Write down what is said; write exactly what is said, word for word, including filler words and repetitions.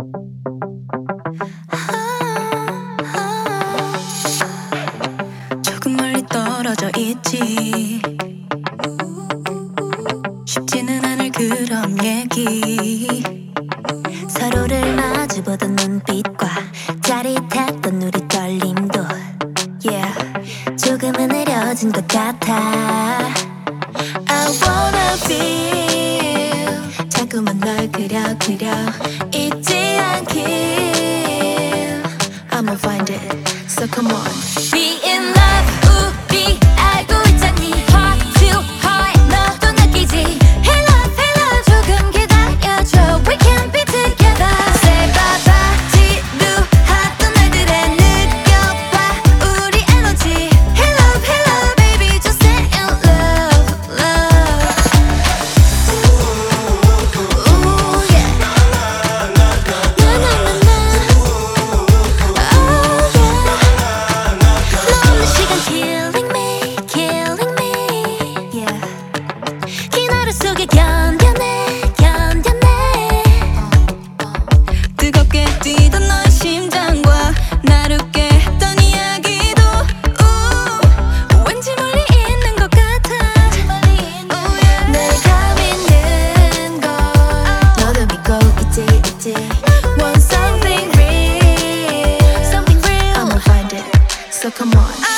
조금 멀리 떨어져 있지. 쉽지는 않을 그런 얘기. 서로를 마주보던 눈빛과 짜릿했던 우리 떨림도 yeah. 조금은 느려진 것 같아. I wanna feel. 자꾸만 널 그려 그려 잊지 않길. I'ma find it, so come on. Be in love 우리 알고 있잖니. Heart to heart 너도 느끼지. Hey love hey love 조금 기다려줘. We can be together. Say bye bye 지루하던 날들에 느껴봐 우리 에너지. Hey love hey love baby just stay in love love. Ooh yeah. Na na na na. Oh yeah. lonely 시간 killing me killing me yeah. 긴 하루 속에 견뎌내 견뎌내. 뜨겁게 뛰던 너의 심장과 나롭게 했던 이야기도 우, 왠지 멀리 있는 것 같아. Oh, yeah. 내가 믿는 걸 너도 믿고 있지 있지. Want something real, something real. I'ma find it, so come on.